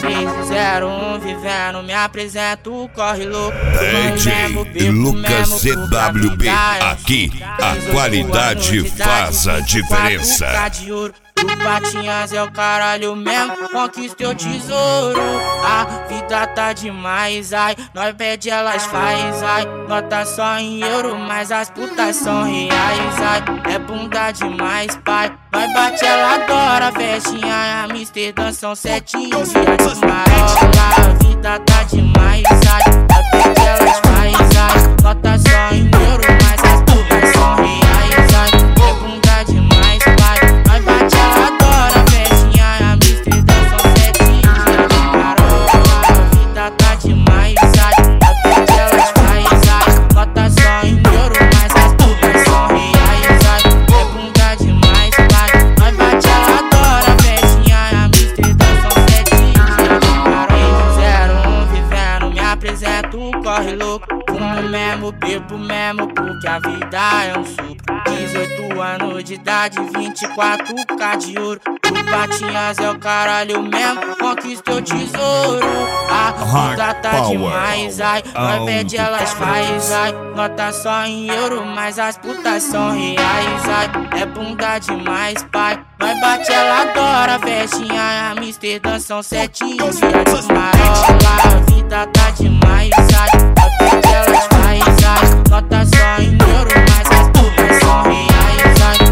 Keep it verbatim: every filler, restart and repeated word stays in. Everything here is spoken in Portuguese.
seis zero um vivendo, me apresento, corre louco. D J Lucas C W B, aqui a qualidade faz a diferença. O Patinhas é o caralho mesmo, conquista o tesouro. A vida tá demais, ai, nós pede elas faz, ai. Nota só em euro, mas as putas são reais, ai. É bunda demais, pai, nós bate ela adora. Festinha, Amsterdã são sete dias de marola. A vida tá demais, ai, nós pede elas faz, ai. Nota só em euro, mas as putas são reais, ai. É bunda demais, pai, nós bate ela adora. Festinha, Amsterdã são sete dias de marola. A vida tá demais, ai, nós pede elas faz, ai. Nota só em euro, mas as putas são reais, ai. É bunda demais, pai, nós bate ela adora. Festinha, Amsterdã são sete dias de marola. zero um vivendo, me apresento, corre louco. Fumo mesmo, bebo mesmo, porque a vida é um suco. Dezoito anos de idade, vinte e quatro K de ouro. O Patinhas é o caralho mesmo, conquista o tesouro. A vida tá demais, ai, nós pede elas faz, ai. Nota só em euro, mas as putas são reais, ai. É bunda demais, pai, nós bate ela adora. Festinha, Amsterdã são sete dias de marola. A vida tá demais, ai, nós pede elas faz, ai. Nota só em euro, mas as putas são reais, ai.